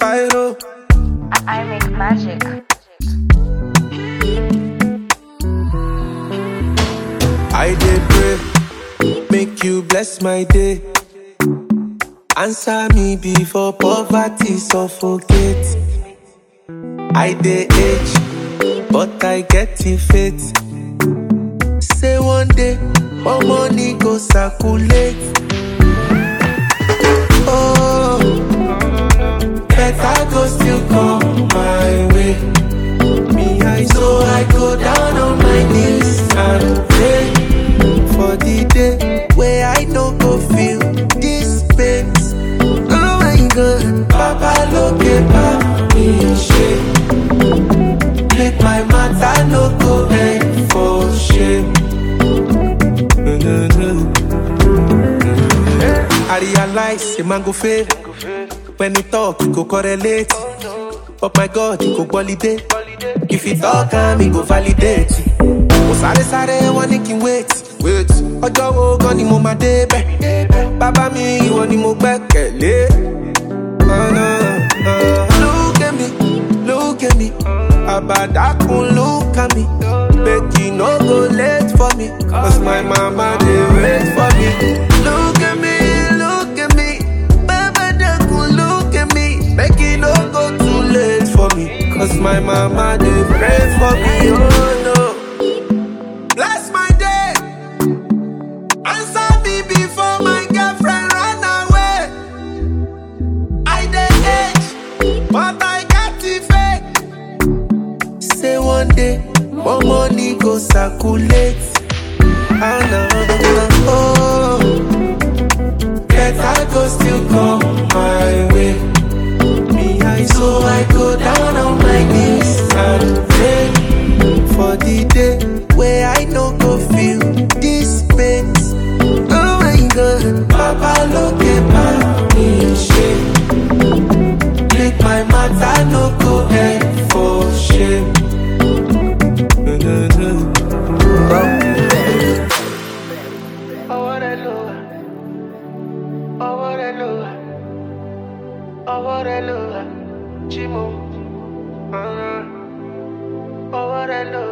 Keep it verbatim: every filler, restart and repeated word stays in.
Pyro. I make magic. I did pray, make you bless my day. Answer me before poverty suffocate. I dey age, but I get it fit. Say one day, more money go circulate. Oh, better go still come my way. Me, I so I go down on my knees and pray for the day where I no go feel this pain. Oh my God, Papa look at me shame. Make my matter no go end for shame. I realize a man go fail. When he talk, he go correlate. But my God, he go validate. If he talk, he go validate. Oh, sare sare, one can wait. Wait. Ojo wo gan ni mo ma débẹ̀. Baba mi, ìwọ ni mo gbẹ́kẹ̀lé. Oh, no, uh, look at me, look at me. Abadakun, look at me. Make you no go late for me. Cause my mama, they wait for me. Look at me, look at me. Babadakun, look at me. Make you no go too late for me. Cause my mama, they pray for me. Oh no. Bless my day. Answer me before my girlfriend run away. I dey age, but I got it fake. Say one day, more money go circulate. Oh no, oh, better go still come my way. Me, I so I go down on my knees and pray for the day where I no go feel this pain. Oh my God, Papa look at me shame. Make my matter no go end for shame. Oh what I know, oh what I know, oh what I know, Chimo, oh what I know.